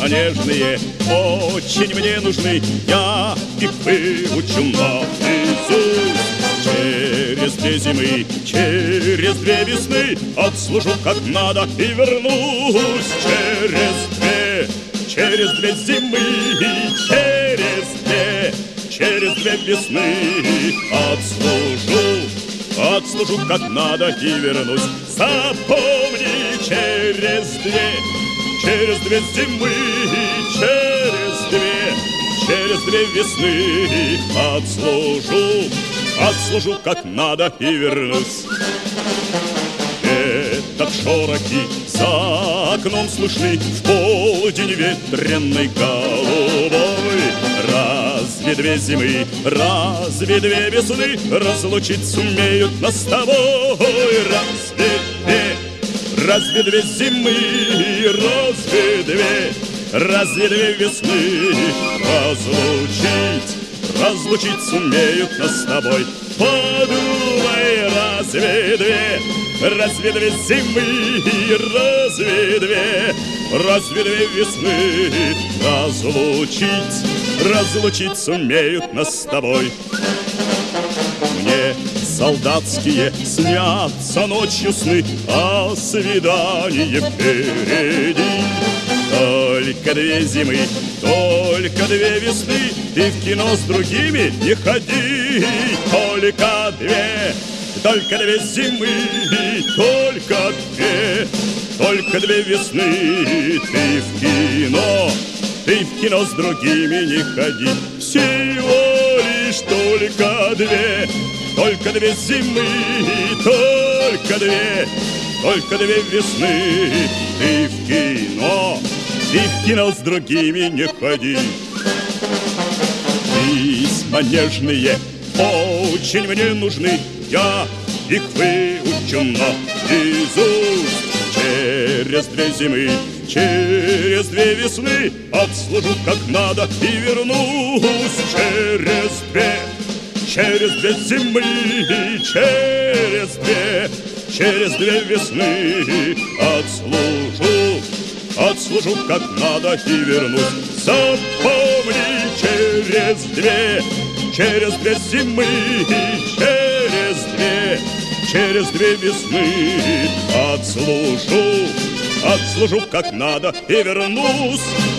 письма нежные очень мне нужны. Я их выучу наизусть. Через 2 зимы, через 2 весны отслужу как надо и вернусь. Через 2 зимы, через 2 весны отслужу как надо и вернусь. Запомни, через 2 зимы, через 2 весны отслужу как надо и вернусь. Где-то шорохи за окном слышны в полдень ветреной голубой. Разве 2 зимы, разве 2 весны разлучить сумеют нас с тобой? Разве 2 зимы, разве 2 весны разлучить сумеют нас с тобой? Подумай, разве 2 зимы, разве 2 весны разлучить сумеют нас с тобой? Мне солдатские снятся ночью сны о свидании впереди. Только 2 зимы, только 2 весны, ты в кино с другими не ходи. Только 2 зимы, только 2 весны, ты в кино с другими не ходи. Всего лишь только 2 зимы, только 2 весны, ты в кино с другими не ходи. Письма нежные очень мне нужны, я их выучу наизусть. Через 2 зимы, через 2 весны отслужу как надо и вернусь. Через 2 зимы, через 2 весны отслужу как надо и вернусь. Запомни, через 2 зимы, через 2 весны отслужу как надо и вернусь.